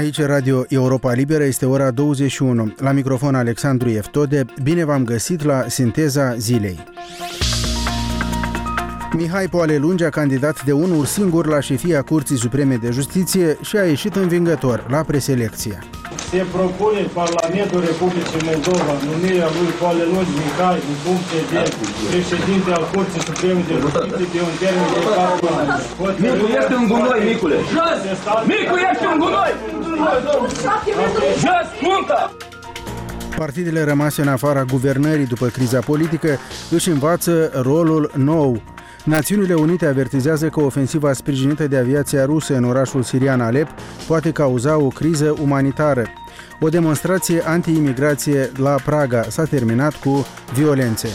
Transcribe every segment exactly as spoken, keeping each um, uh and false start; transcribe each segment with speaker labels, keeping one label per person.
Speaker 1: Aici Radio Europa Liberă, este ora douăzeci și unu. La microfon Alexandru Eftode. Bine v-am găsit la Sinteza Zilei. Mihai Poale-Lungi a candidat de unul singur la șefia Curții Supreme de Justiție și a ieșit învingător la preselecție.
Speaker 2: Se propune Parlamentul Republicii Moldova numirea lui Poale-Lungi Mihai în funcție de președinte al Curții Supreme de Justiție pe un termen de patru ani.
Speaker 3: Micu, ești un gunoi, Micule! Jos! Micu, ești un gunoi! Jos, muncă!
Speaker 1: Partidele rămase în afara guvernării după criza politică își învață rolul nou. Națiunile Unite avertizează că ofensiva sprijinită de aviația rusă în orașul sirian Alep poate cauza o criză umanitară. O demonstrație anti-imigrație la Praga s-a terminat cu violențe.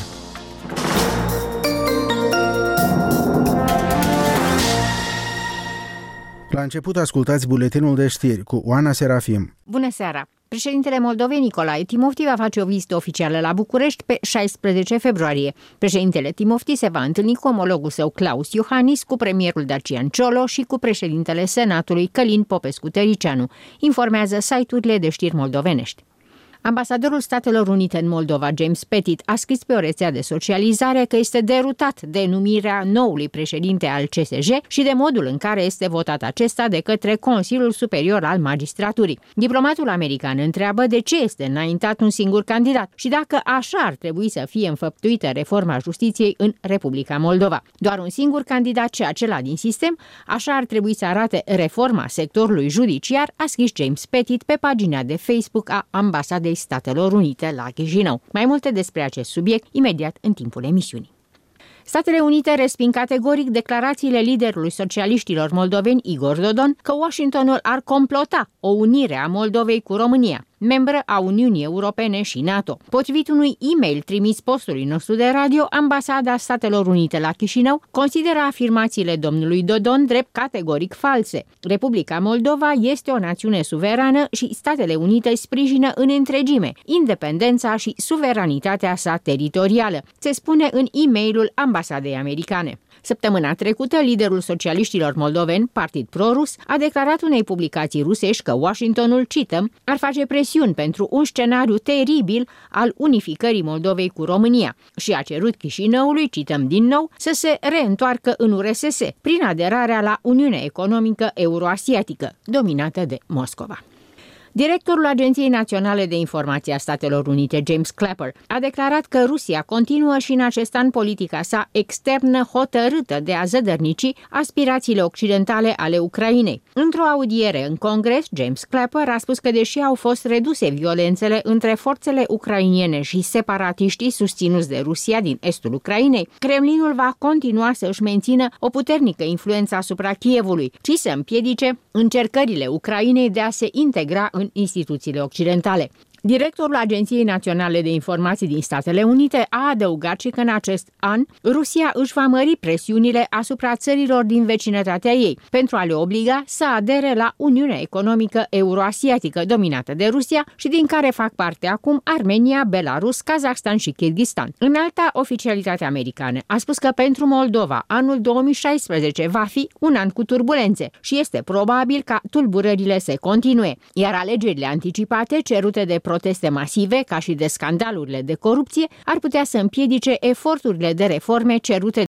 Speaker 1: La început ascultați buletinul de știri cu Oana Serafim.
Speaker 4: Bună seara! Președintele Moldovei Nicolae Timofti va face o vizită oficială la București pe șaisprezece februarie. Președintele Timofti se va întâlni cu omologul său Klaus Iohannis, cu premierul Dacian Ciolo și cu președintele Senatului Călin Popescu-Tăricianu, informează site-urile de știri moldovenești. Ambasadorul Statelor Unite în Moldova, James Pettit, a scris pe o rețea de socializare că este derutat de numirea noului președinte al C S J și de modul în care este votat acesta de către Consiliul Superior al Magistraturii. Diplomatul american întreabă de ce este înaintat un singur candidat și dacă așa ar trebui să fie înfăptuită reforma justiției în Republica Moldova. Doar un singur candidat și acela din sistem, așa ar trebui să arate reforma sectorului judiciar, a scris James Pettit pe pagina de Facebook a Ambasadei Statelor Unite la Chișinău. Mai multe despre acest subiect imediat în timpul emisiunii. Statele Unite resping categoric declarațiile liderului socialiștilor moldoveni Igor Dodon că Washingtonul ar complota o unire a Moldovei cu România, membră a Uniunii Europene și NATO. Potrivit unui e-mail trimis postului nostru de radio, Ambasada Statelor Unite la Chișinău consideră afirmațiile domnului Dodon drept categoric false. Republica Moldova este o națiune suverană și Statele Unite sprijină în întregime independența și suveranitatea sa teritorială, se spune în e-mailul Ambasadei Americane. Săptămâna trecută, liderul socialiștilor moldoveni, Partid Pro-Rus, a declarat unei publicații rusești că Washingtonul, cităm, ar face presiuni pentru un scenariu teribil al unificării Moldovei cu România și a cerut Chișinăului, cităm din nou, să se reîntoarcă în U R S S prin aderarea la Uniunea Economică Euroasiatică, dominată de Moscova. Directorul Agenției Naționale de Informație a Statelor Unite, James Clapper, a declarat că Rusia continuă și în acest an politica sa externă hotărâtă de a zădărnici aspirațiile occidentale ale Ucrainei. Într-o audiere în Congres, James Clapper a spus că deși au fost reduse violențele între forțele ucrainene și separatiștii susținuți de Rusia din estul Ucrainei, Kremlinul va continua să își mențină o puternică influență asupra Kievului, ci să împiedice încercările Ucrainei de a se integra în instituțiile occidentale. Directorul Agenției Naționale de Informații din Statele Unite a adăugat și că în acest an Rusia își va mări presiunile asupra țărilor din vecinătatea ei pentru a le obliga să adere la Uniunea Economică Euroasiatică dominată de Rusia și din care fac parte acum Armenia, Belarus, Kazakhstan și Kyrgyzstan. Înalta oficialitate americană a spus că pentru Moldova anul două mii șaisprezece va fi un an cu turbulențe și este probabil ca tulburările să continue, iar alegerile anticipate cerute de proteste masive, ca și de scandalurile de corupție, ar putea să împiedice eforturile de reforme cerute